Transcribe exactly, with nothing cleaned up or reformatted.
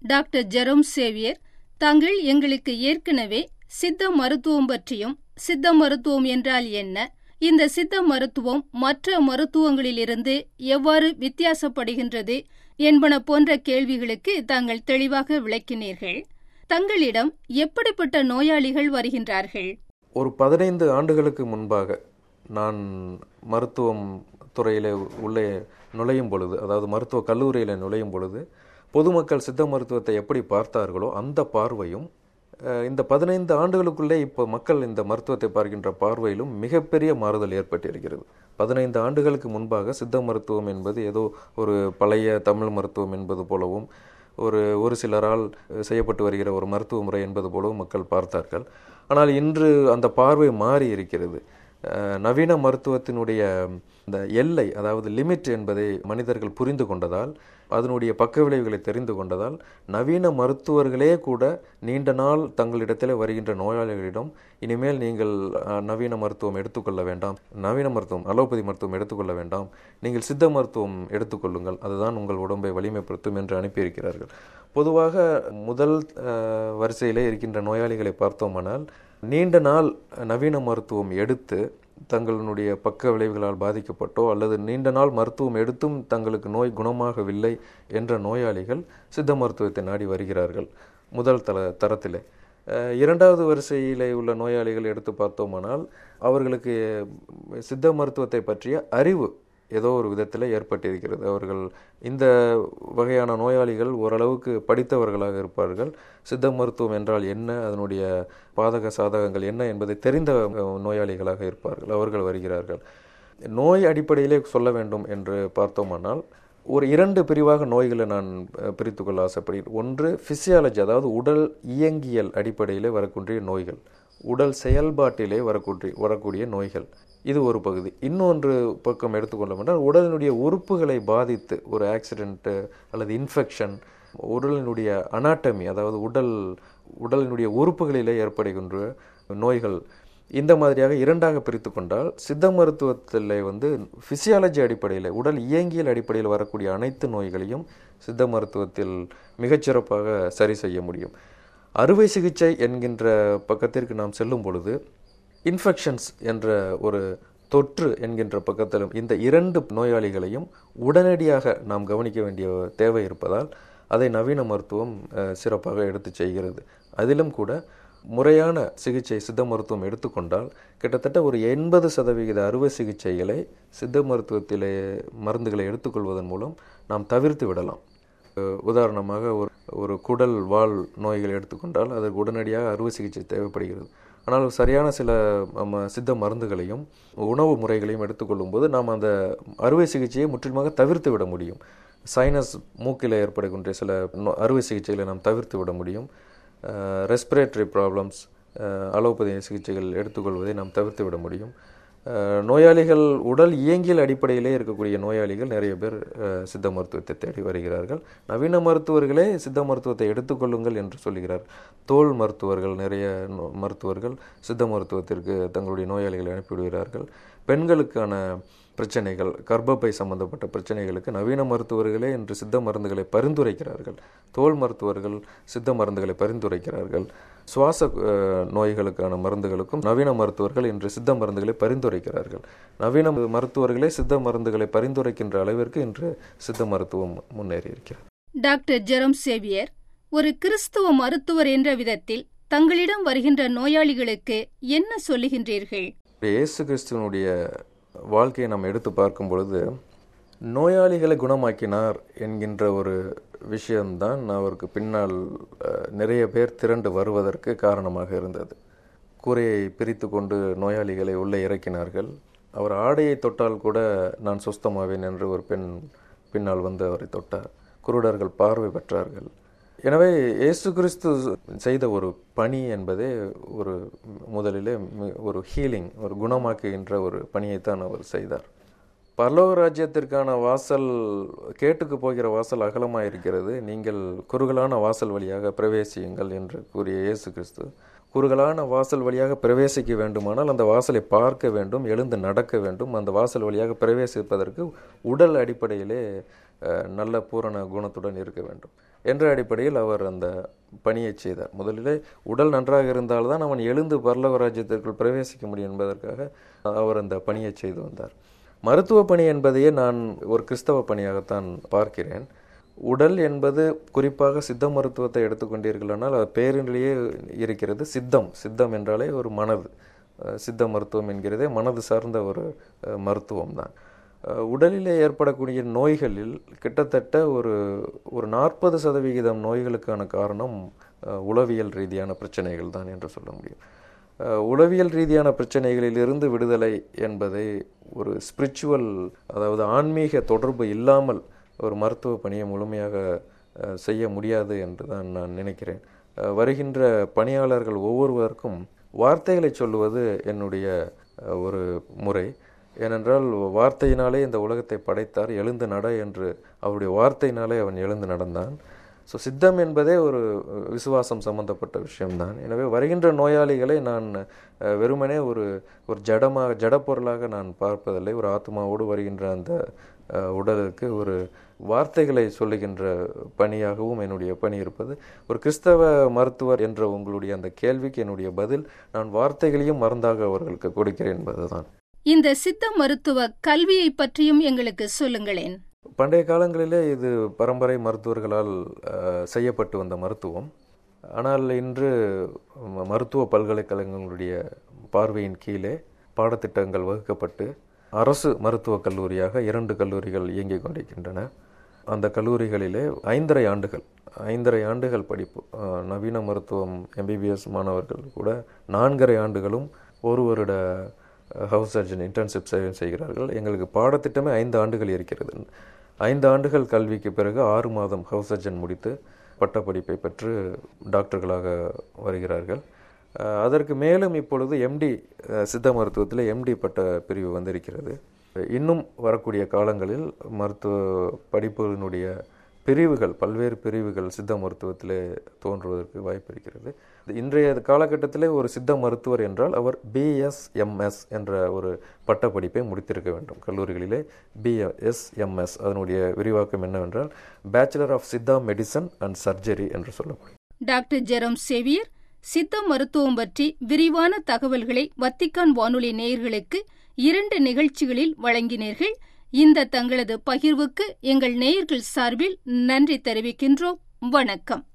Doctor Jerome Xavier, தாங்கள் எங்களுக்கு ஏற்கனவே சித்த மருத்துவம் பற்றியும், சித்த மருத்துவம் என்றால் என்ன, இந்த சித்த மருத்துவம் மற்ற மருத்துவங்களிலிருந்து எவ்வாறு வித்தியாசப்படுகின்றது என்பன போன்ற கேள்விகளுக்கு தாங்கள் தெளிவாக விளக்கினீர்கள். தங்களிடம் எப்படிப்பட்ட நோயாளிகள் வருகின்றார்கள்? ஒரு பதினைந்து ஆண்டுகளுக்கு முன்பாக நான் மருத்துவம் துறையில் உள்ளே நுழையும் பொழுது, அதாவது மருத்துவ கல்லூரியில் நுழையும் பொழுது, பொதுமக்கள் சித்த மருத்துவத்தை எப்படி பார்த்தார்களோ அந்த பார்வையும் இந்த பதினைந்து ஆண்டுகளுக்குள்ளே இப்போ மக்கள் இந்த மருத்துவத்தை பார்க்கின்ற பார்வையிலும் மிகப்பெரிய மாறுதல் ஏற்பட்டிருக்கிறது. பதினைந்து ஆண்டுகளுக்கு முன்பாக சித்த மருத்துவம் என்பது ஏதோ ஒரு பழைய தமிழ் மருத்துவம் என்பது போலவும், ஒரு ஒரு சிலரால் செய்யப்பட்டு வருகிற ஒரு மருத்துவ முறை என்பது போலவும் மக்கள் பார்த்தார்கள். ஆனால் இன்று அந்த பார்வை மாறி இருக்கிறது. நவீன மருத்துவத்தினுடைய இந்த எல்லை, அதாவது லிமிட் என்பதை மனிதர்கள் புரிந்து கொண்டதால், அதனுடைய பக்க விளைவுகளை தெரிந்து கொண்டதால், நவீன மருத்துவர்களே கூட நீண்ட நாள் தங்களிடத்தில் வருகின்ற நோயாளிகளிடம், இனிமேல் நீங்கள் நவீன மருத்துவம் எடுத்துக்கொள்ள வேண்டாம், நவீன மருத்துவம் அலோபதி மருத்துவம் எடுத்துக்கொள்ள வேண்டாம், நீங்கள் சித்த மருத்துவம் எடுத்துக்கொள்ளுங்கள், அதுதான் உங்கள் உடம்பை வலிமைப்படுத்தும் என்று அனுப்பியிருக்கிறார்கள். பொதுவாக முதல் வரிசையிலே இருக்கின்ற நோயாளிகளை பார்த்தோமானால், நீண்ட நாள் நவீன மருத்துவம் எடுத்து தங்களுடைய பக்க விளைவுகளால் பாதிக்கப்பட்டோ அல்லது நீண்ட நாள் மருத்துவம் எடுத்தும் தங்களுக்கு நோய் குணமாகவில்லை என்ற நோயாளிகள் சித்த மருத்துவத்தை நாடி வருகிறார்கள் முதல் தர தரத்திலே. இரண்டாவது வரிசையிலே உள்ள நோயாளிகள் எடுத்து பார்த்தோமானால், அவர்களுக்கு சித்த மருத்துவத்தை பற்றிய அறிவு ஏதோ ஒரு விதத்தில் ஏற்பட்டிருக்கிறது. அவர்கள் இந்த வகையான நோயாளிகள் ஓரளவுக்கு படித்தவர்களாக இருப்பார்கள். சித்த மருத்துவம் என்றால் என்ன, அதனுடைய பாதக சாதகங்கள் என்ன என்பதை தெரிந்த நோயாளிகளாக இருப்பார்கள். அவர்கள் வருகிறார்கள். நோய் அடிப்படையிலே சொல்ல வேண்டும் என்று பார்த்தோமானால், ஒரு இரண்டு பிரிவாக நோய்களை நான் பிரித்து கொள்ள ஆசைப்படுகிறேன். ஒன்று ஃபிசியாலஜி, அதாவது உடல் இயங்கியல் அடிப்படையிலே வரக்கூடிய நோய்கள், உடல் செயல்பாட்டிலே வரக்கூடிய வரக்கூடிய நோய்கள், இது ஒரு பகுதி. இன்னொன்று பக்கம் எடுத்துக்கொள்ளோம் என்றால், உடலினுடைய உறுப்புகளை பாதித்து ஒரு ஆக்சிடென்ட்டு அல்லது இன்ஃபெக்ஷன், உடலினுடைய அனாட்டமி, அதாவது உடல் உடலினுடைய உறுப்புகளிலே ஏற்படுகின்ற நோய்கள், இந்த மாதிரியாக இரண்டாக பிரித்து கொண்டால், சித்த மருத்துவத்தில் வந்து ஃபிசியாலஜி அடிப்படையில், உடல் இயங்கியல் அடிப்படையில் வரக்கூடிய அனைத்து நோய்களையும் சித்த மருத்துவத்தில் மிகச்சிறப்பாக சரி செய்ய முடியும். அறுவை சிகிச்சை என்கின்ற பக்கத்திற்கு நாம் செல்லும் பொழுது, இன்ஃபெக்ஷன்ஸ் என்ற ஒரு தொற்று என்கின்ற பக்கத்திலும் இந்த இரண்டு நோயாளிகளையும் உடனடியாக நாம் கவனிக்க வேண்டிய தேவை இருப்பதால் அதை நவீன மருத்துவம் சிறப்பாக எடுத்து செய்கிறது. அதிலும் கூட முறையான சிகிச்சை சித்த மருத்துவம் எடுத்துக்கொண்டால் கிட்டத்தட்ட ஒரு எண்பது சதவிகித அறுவை சிகிச்சைகளை சித்த மருத்துவத்திலே மருந்துகளை எடுத்துக்கொள்வதன் மூலம் நாம் தவிர்த்து விடலாம். உதாரணமாக ஒரு ஒரு குடல் வால் நோய்களை எடுத்துக்கொண்டால் அதற்கு உடனடியாக அறுவை சிகிச்சை தேவைப்படுகிறது. ஆனால் சரியான சில சித்த மருந்துகளையும் உணவு முறைகளையும் எடுத்துக்கொள்ளும் போது நாம் அந்த அறுவை சிகிச்சையை முற்றிலுமாக தவிர்த்து விட முடியும். சைனஸ், மூக்கில் ஏற்படுகின்ற சில அறுவை சிகிச்சைகளை நாம் தவிர்த்து விட முடியும். ரெஸ்பிரேட்டரி ப்ராப்ளம்ஸ், அலோபதி சிகிச்சைகள் எடுத்துக்கொள்வதை நாம் தவிர்த்து விட முடியும். நோயாளிகள் உடல் இயங்கியல் அடிப்படையிலே இருக்கக்கூடிய நோயாளிகள் நிறைய பேர் சித்த மருத்துவத்தை தேடி வருகிறார்கள். நவீன மருத்துவர்களே சித்த மருத்துவத்தை எடுத்துக்கொள்ளுங்கள் என்று சொல்கிறார். தோல் மருத்துவர்கள், நிறைய மருத்துவர்கள் சித்த மருத்துவத்திற்கு தங்களுடைய நோயாளிகளை அனுப்பிவிடுகிறார்கள். பெண்களுக்கான பிரச்சனைகள், கர்ப்பப்பை சம்பந்தப்பட்ட பிரச்சனைகளுக்கு நவீன மருத்துவர்களே என்று சித்த மருந்துகளை பரிந்துரைக்கிறார்கள். தோல் மருத்துவர்கள் சித்த மருந்துகளை பரிந்துரைக்கிறார்கள். சுவாச நோய்களுக்கான மருந்துகளுக்கும் நவீன மருத்துவர்கள் இன்று சித்த மருந்துகளை பரிந்துரைக்கிறார்கள். நவீன மருத்துவர்களே சித்த மருந்துகளை பரிந்துரைக்கின்ற அளவிற்கு இன்று சித்த மருத்துவம் முன்னேறி இருக்கிறது. டாக்டர் ஜெரோம் சேவியர், ஒரு கிறிஸ்துவ மருத்துவர் என்ற விதத்தில் தங்களிடம் வருகின்ற நோயாளிகளுக்கு என்ன சொல்லுகின்றீர்கள்? இயேசு கிறிஸ்துவனுடைய வாழ்க்கையை நாம் எடுத்து பார்க்கும் பொழுது, நோயாளிகளை குணமாக்கினார் என்கின்ற ஒரு விஷயம்தான் அவருக்கு பின்னால் நிறைய பேர் திரண்டு வருவதற்கு காரணமாக இருந்தது. கூரையை பிரித்து கொண்டு நோயாளிகளை உள்ளே இறக்கினார்கள். அவர் ஆடையை தொட்டால் கூட நான் சுஸ்தமாவேன் என்று ஒரு பெண் பின்னால் வந்து அவரை தொட்டார். குருடர்கள் பார்வை பெற்றார்கள். எனவே இயேசு கிறிஸ்து செய்த ஒரு பணி என்பதே ஒரு முதலிலே ஒரு ஹீலிங், ஒரு குணமாக்குகின்ற ஒரு பணியைத்தான் அவர் செய்தார். பரலோக ராஜ்யத்திற்கான வாசல், கேட்டுக்கு போகிற வாசல் அகலமாக இருக்கிறது, நீங்கள் குறுகலான வாசல் வழியாக பிரவேசியுங்கள் என்று கூறிய இயேசு கிறிஸ்து, குறுகலான வாசல் வழியாக பிரவேசிக்க வேண்டுமானால் அந்த வாசலை பார்க்க வேண்டும், எழுந்து நடக்க வேண்டும். அந்த வாசல் வழியாக பிரவேசிப்பதற்கு உடல் அடிப்படையிலே நல்ல பூரண குணத்துடன் இருக்க வேண்டும். என்ற அடிப்படையில் அவர் அந்த பணியை செய்தார். முதலிலே உடல் நன்றாக இருந்தால்தான் அவன் எழுந்து பரலோக ராஜ்யத்திற்குள் பிரவேசிக்க முடியும் என்பதற்காக அவர் அந்த பணியை செய்து வந்தார். மருத்துவ பணி என்பதையே நான் ஒரு கிறிஸ்தவ பணியாகத்தான் பார்க்கிறேன். உடல் என்பது குறிப்பாக சித்த மருத்துவத்தை எடுத்துக்கொண்டீர்களானால் அது பேரிலேயே இருக்கிறது சித்தம். சித்தம் என்றாலே ஒரு மனது. சித்த மருத்துவம் என்கிறதே மனது சார்ந்த ஒரு மருத்துவம் தான். உடலிலே ஏற்படக்கூடிய நோய்களில் கிட்டத்தட்ட ஒரு ஒரு நாற்பது சதவிகிதம் நோய்களுக்கான காரணம் உளவியல் ரீதியான பிரச்சனைகள் தான் என்று சொல்ல முடியும். உளவியல் ரீதியான பிரச்சனைகளில் இருந்து விடுதலை என்பதை ஒரு ஸ்பிரிச்சுவல், அதாவது ஆன்மீக தொடர்பு இல்லாமல் ஒரு மருத்துவ பணியை முழுமையாக செய்ய முடியாது என்று தான் நான் நினைக்கிறேன். வருகின்ற பணியாளர்கள் ஒவ்வொருவருக்கும் வார்த்தைகளை சொல்லுவது என்னுடைய ஒரு முறை. ஏனென்றால் வார்த்தையினாலே இந்த உலகத்தை படைத்தார், எழுந்து நட என்று அவருடைய வார்த்தையினாலே அவன் எழுந்து நடந்தான். ஸோ சித்தம் என்பதே ஒரு விசுவாசம் சம்பந்தப்பட்ட விஷயம்தான். எனவே வருகின்ற நோயாளிகளை நான் வெறுமனே ஒரு ஒரு ஜடமாக ஜடப்பொருளாக நான் பார்ப்பதில்லை. ஒரு ஆத்மாவோடு வருகின்ற அந்த உடலுக்கு ஒரு வார்த்தைகளை சொல்லுகின்ற பணியாகவும் என்னுடைய பணி இருப்பது. ஒரு கிறிஸ்தவ மருத்துவர் என்ற உங்களுடைய அந்த கேள்விக்கு என்னுடைய பதில், நான் வார்த்தைகளையும் மருந்தாக அவர்களுக்கு கொடுக்கிறேன் என்பதுதான். இந்த சித்த மருத்துவ கல்வியை பற்றியும் எங்களுக்கு சொல்லுங்களேன். பண்டைய காலங்களிலே இது பரம்பரை மருத்துவர்களால் செய்யப்பட்டு வந்த மருத்துவம். ஆனால் இன்று மருத்துவ பல்கலைக்கழகங்களுடைய பார்வையின் கீழே பாடத்திட்டங்கள் வகுக்கப்பட்டு அரசு மருத்துவக் கல்லூரியாக இரண்டு கல்லூரிகள் இயங்கிக் கொண்டிருக்கின்றன. அந்த கல்லூரிகளிலே ஐந்தரை ஆண்டுகள் ஐந்தரை ஆண்டுகள் படிப்பு. நவீன மருத்துவம் எம்பிபிஎஸ் மாணவர்கள் கூட நான்கரை ஆண்டுகளும் ஒரு வருட ஹவுஸ் சர்ஜன் இன்டர்ன்ஷிப் செய்கிறார்கள். எங்களுக்கு பாடத்திட்டமே ஐந்து ஆண்டுகள் இருக்கிறது. ஐந்து ஆண்டுகள் கல்விக்கு பிறகு ஆறு மாதம் ஹவுஸ் சர்ஜன் முடித்து பட்டப்படிப்பை பெற்று டாக்டர்களாக வருகிறார்கள். அதற்கு மேலும் இப்பொழுது எம்டி சித்த மருத்துவத்தில் எம்டி பட்ட பிரிவு வந்திருக்கிறது. இன்னும் வரக்கூடிய காலங்களில் மருத்துவ படிப்புகளினுடைய பிரிவுகள், பல்வேறு பிரிவுகள் சித்த மருத்துவத்திலே தோன்றுவதற்கு வாய்ப்பு இருக்கிறது. இன்றைய காலகட்டத்திலே ஒரு சித்த மருத்துவர் என்றால் அவர் பிஎஸ்எம்எஸ் என்ற ஒரு பட்டப்படிப்பை முடித்திருக்க வேண்டும். கல்லூரிகளிலே பிஎஸ்எம்எஸ் அதனுடைய விரிவாக்கம் என்னவென்றால் bachelor of Siddha medicine and surgery என்று சொல்லப்படும். டாக்டர் ஜெரோம் சேவியர் சித்த மருத்துவம் பற்றி விரிவான தகவல்களை வத்திக்கான் வானொலி நேயர்களுக்கு இரண்டு நிகழ்ச்சிகளில் வழங்கினீர்கள். இந்த தங்களது பகிர்வுக்கு எங்கள் நேயர்கள் சார்பில் நன்றி தெரிவிக்கின்றோம். வணக்கம்.